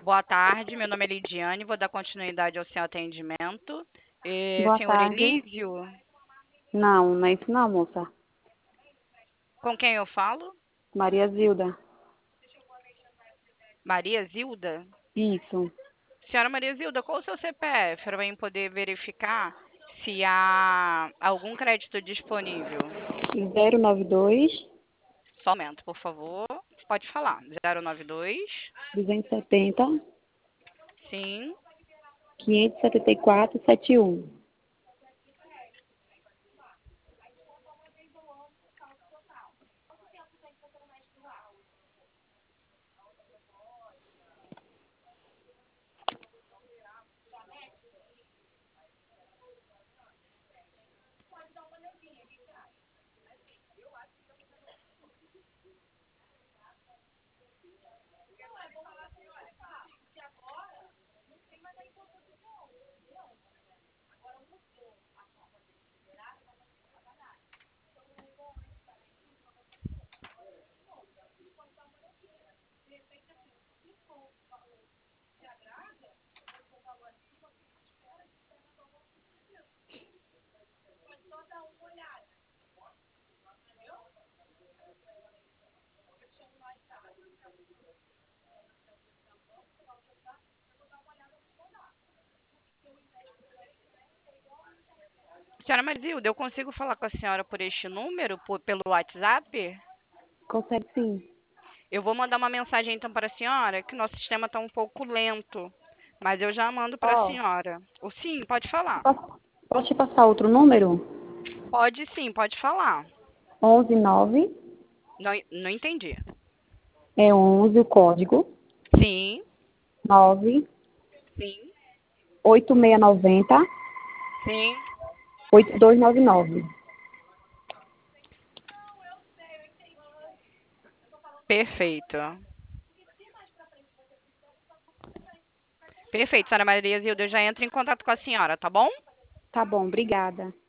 Boa tarde, meu nome é Lidiane, vou dar continuidade ao seu atendimento. Boa Senhor tarde. Elísio, Não, não é isso não, moça. com quem eu falo? Maria Zilda. Maria Zilda? Isso. Senhora Maria Zilda, qual o seu CPF para eu poder verificar se há algum crédito disponível? 092 Só um momento, por favor. Pode falar. 092. 270 Sim. 574 71. Senhora Maria Zilda, eu consigo falar com a senhora por este número, pelo WhatsApp? Consegue sim. Eu vou mandar uma mensagem então para a senhora, que nosso sistema está um pouco lento, mas eu já mando para a Ó, senhora. Ou sim, pode falar. posso te passar outro número? Pode sim, pode falar. 119 Não, não entendi. é 11 o código. Sim, 9 sim, 8690 sim. 8299. Perfeito. Perfeito, senhora Maria Zilda, eu já entro em contato com a senhora, tá bom? Tá bom, obrigada.